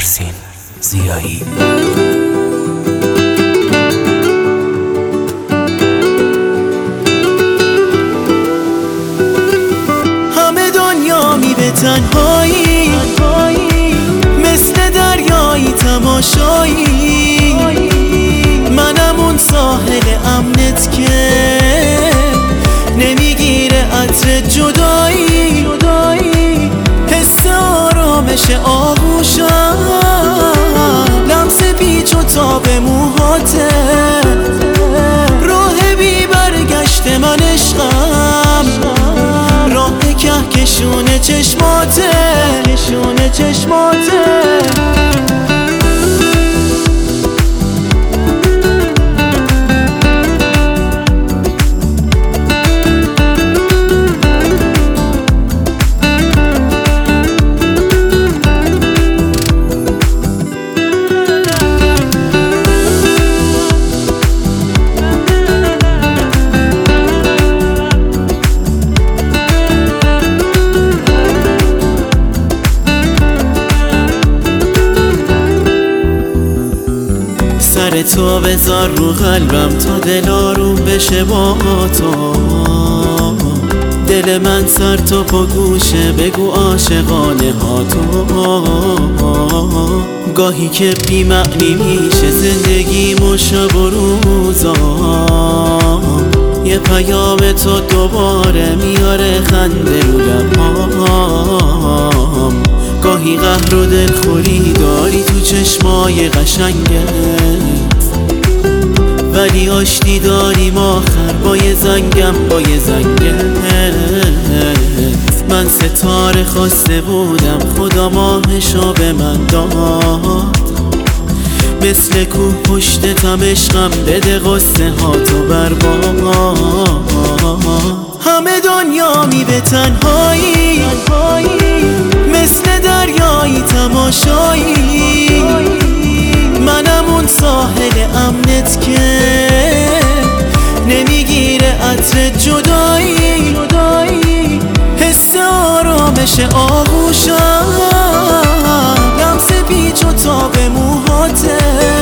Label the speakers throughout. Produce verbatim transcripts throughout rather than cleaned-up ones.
Speaker 1: فرسین زیایی.
Speaker 2: همه دنیا می به تنهایی، مثل دریایی تماشایی. منم اون ساحل امنت که نمیگیره عطر جدایی. حس آرامش آغوشم، لمس پیچ و تاب موهاته. راه بی برگشت من عشقم، راه کهکشون چشماته، کهکشون چشماته. سر تو بذار رو قلبم تا دل آروم بشه با تو. دل من سر تو پا گوشه، بگو عاشقانه ها تو. گاهی که بی معنی میشه زندگیم و شب و روزا، یه پیام تو دوباره میاره خنده رو لبام. گاهی قهر و دلخوری داری تو چشمای قشنگت، ولی آشتی داریم آخر با یه زنگم، با یه زنگت. من ستاره خواسته بودم، خدا ماهشو به من داد. مثل کوه پشتتم عشقم، بده قصه ها تو برباد. همه دنیا می به تنهایی، مثل دریایی تماشایی. منم اون ساحل امنت که نمیگیره عطر جدایی. حس آرامش آغوشم، لمس پیچ و تاب موهاته.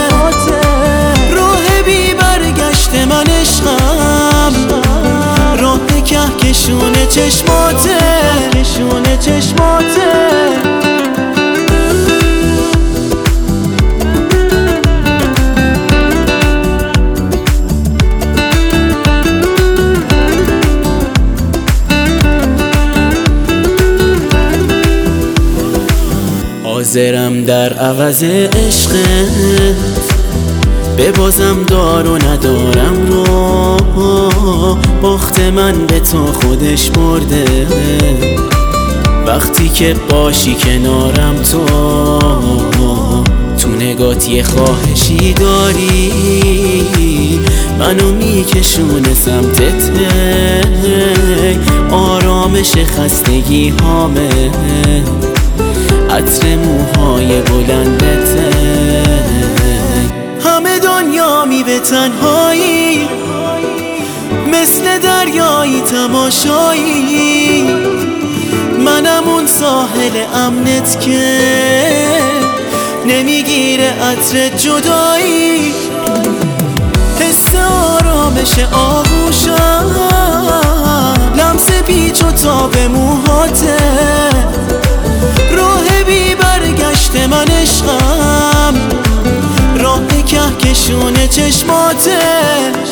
Speaker 2: راه بی برگشت من عشقم، راه کهکشون چشماته، کهکشون چشماته. حاضرم در عوض عشقت ببازم دار و ندارم رو. باخت من به تو خودش برده، وقتی که باشی کنارم تو. تو نگات یه خواهشی داری، منو میکشونه سمتت. آرامش خستگی هامه، عطر موهای بلندته. همه دنیا می به تنهایی، مثل دریایی تماشایی. منم اون ساحل امنت که نمیگیره عطر جدایی. حس آرامش آغوشم، لمس پیچ و تاب موهاته. راه بی برگشت من عشقم، راه کهکشون چشماته.